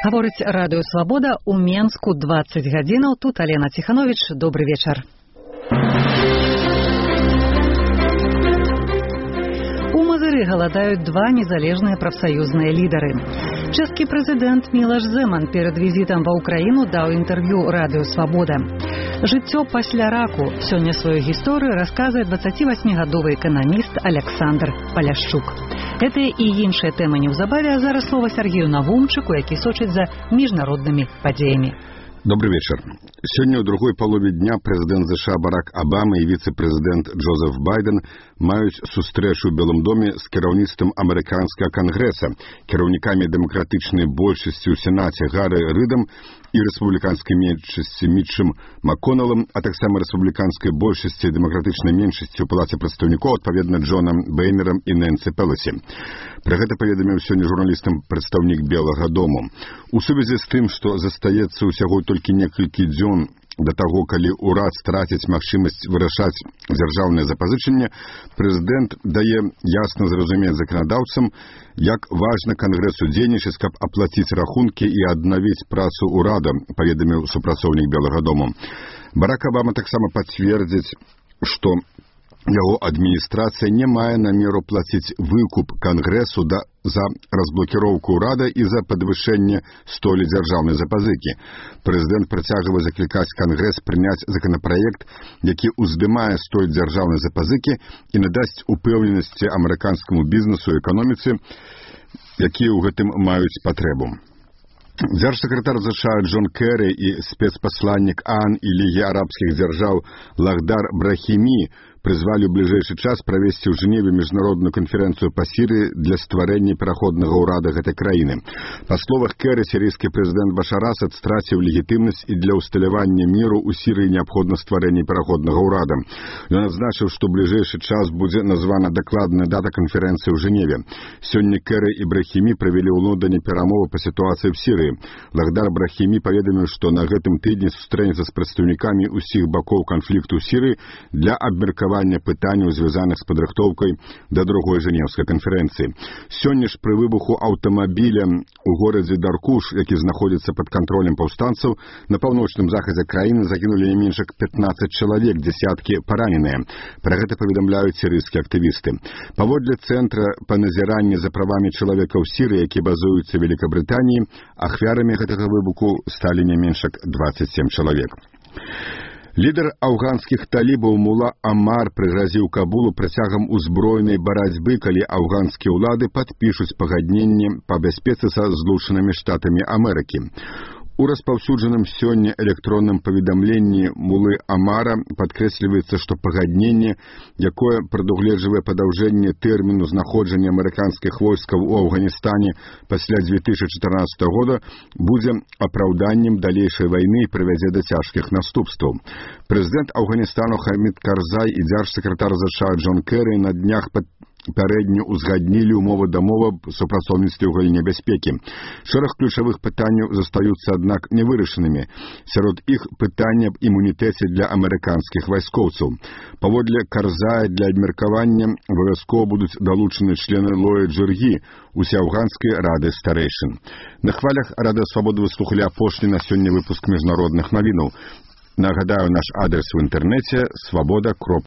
Гаворыць радыё Свабода ў Менску 20 гадзінаў. Тут Алена Ціхановіч. Добры вечар. У Мазыры галадаюць два незалежныя прафсаюзныя лідары. Чэшскі прэзідэнт Мілаш Зэман перад візітам ва ўкраіну даў інтэрв'ю радыё Свабода. Жыццё пасля раку. Сёння сваю гісторыю расказвае 28-гадовы эканаміст Аляксандр Паляшчук. Гэтыя і іншыя тэмы неўзабаве, а зараз слова Сергею Навумчыку, які сочыць за міжнароднымі падзеямі. Добрый вечер. Сегодня у другой половины дня президент США Барак Обама и вице-президент Джозеф Байден маюць сустрэчу ў Белым доме з кіраўніцтвам амерыканскага кангрэса, кіраўнікамі дэмакратычнай большасці ў Сенаце Гарри Ридам і рэспубліканскай меншасці Мітчам МакКоннеллам, а таксама рэспубліканскай большасці і дэмакратычнай меншасці ў Палаце прадстаўнікоў, адпаведна Джонам Бейнерам і Нэнсі Пеласі. Пра гэта паведаміў сёння журналістам прадстаўнік Белага дому. У сувязі з тым, што застаецца ўсяго толькі некалькі дзён да таго, калі ўрад страціць магчымасць вырашаць дзяржаўнае запазычанне, прэзідэнт дае ясна зразумець заканадаўцам, як важна кангрэсу дзейнічаць, каб аплаціць рахункі і аднавіць працу ўрада, паведаміў супрацоўнік Белага дому. Барак Обама таксама пацвердзіць, што яго адміністрацыя не мае намеру плаціць выкуп кангрэсу за разблокіроўку ўрада і за падвышэнне столі дзяржаўнай запазыкі. Прэзідэнт працягвае заклікаць кангрэс прыняць законапраект, які ўздымае столь дзяржаўнай запазыкі і надасць упэўненасці амерыканскаму бізнесу і эканоміцы, якія ў гэтым маюць патрэбу. Дзяржсакратар США Джон Керрі і спецпасланнік ААН і Лігі арабскіх дзяржаў Лахдар Брахімі прызвалі ў бліжэйшы час правесці ў Жэневе міжнародную канферэнцыю па Сірыі для стварэння пераходнага ўрада гэтай краіны. Па словах Керрі, сірыйскі прэзідэнт Башар Асад страціў легітымнасць і для ўсталявання міру ў Сірыі неабходна стварэнне пераходнага ўрада. Ён адзначыў, што ў бліжэйшы час будзе названа дакладная дата канферэнцыі ў Жэневе. Сёння Керрі і Брахімі правялі ў Лондоне перамовы па сітуацыі ў Сірыі. Лахдар Брахімі паведаміў, што на гэтым тыдні сустрэнецца з прадстаўнікамі ўсіх бакоў канфлікту ў Сірыі для абмеркавання пытанняў, звязаных з падрыхтоўкай да другой жэнеўскай канферэнцыі. Сёння ж пры выбуху аўтамабіля ў горадзе Даркуш, які знаходзіцца пад кантролем паўстанцаў, на паўночным захадзе краіны загінулі не менш як 15 чалавек, дзесяткі параненыя. Пра гэта паведамляюць сірыйскія актывісты. Паводле цэнтра па назіранні за правамі чалавека ў Сірыі, які базуюцца ў Великабрытаніі, ахвярамі гэтага выбуху сталі не менш як 27 чалавек. Лідар афганскіх талібаў Мула Амар прыгразіў Кабулу працягам узброенай барацьбы, калі афганскія ўлады падпішуць пагадненне па бяспецы са Злучанымі Штатамі Амерыкі. У распаўсюджаным сёння электронным паведамленні Мулы Амара падкрэсліваецца, што пагадненне, якое прадугледжвае падаўжэнне тэрміну знаходжання амерыканскіх войскаў у Афганістане пасля 2014 года, будзе апраўданнем далейшай вайны і прывядзе да цяжкіх наступстваў. Прэзідэнт Афганістану Хамід Карзай і дзяржсакратар США Джон Керрі на днях пярэдню узгаднілі ўмовы дамова супрацоўніцтва ў галіне бяспекі. Шэраг ключавых пытанняў застаюцца, аднак, невырашанымі. Сярод іх пытання аб імунітэце для амерыканскіх вайскоўцаў. Паводле Карзая для абмеркавання абавязкова будуць далучаны члены Лоя Джыргі, усеафганскай рады старэйшын. На хвалях Радыё Свабода вы слухалі апошні на сёння выпуск міжнародных навінаў. Нагадаю, наш адрес у інтэрнэце свабода.орг.